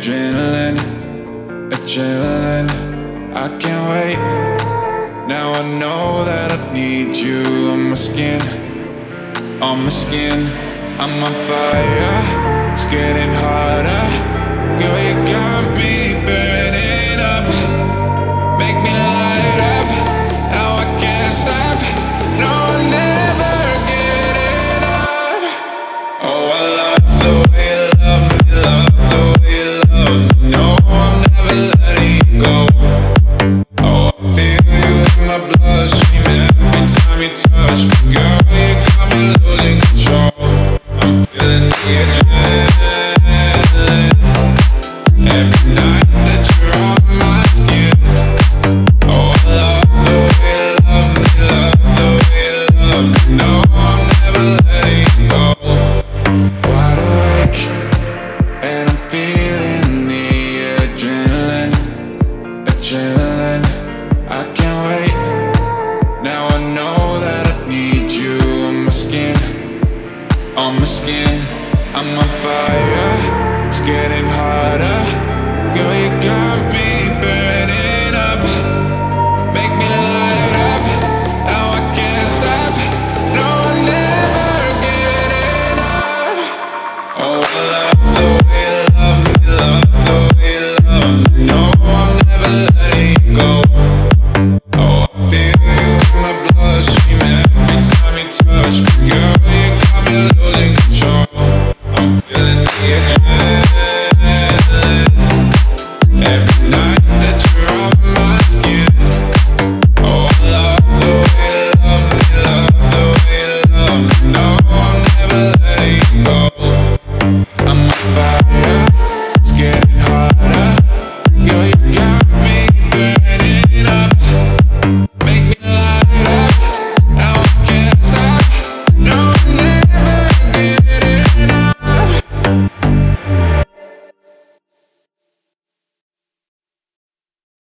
adrenaline, adrenaline. I can't wait. Now I know that I need you on my skin, on my skin. I'm on fire, it's getting harder. Girl, you got me burning up. Make me light up. Now I can't stop. No, I'll never get enough. Oh, I love the way you love me, love the way you love me. No, I'm never letting you go. Oh, I feel you in my bloodstream every time you touch me, girl. You got me losing control. I'm feeling the adrenaline every night that you're on my skin. Oh, I love the way you love me, love the way you love me. No, I'm never letting you go. Wide awake, and I'm feeling the adrenaline, adrenaline. I can't wait. Now I know that I need you on my skin, on my skin. I'm on fire.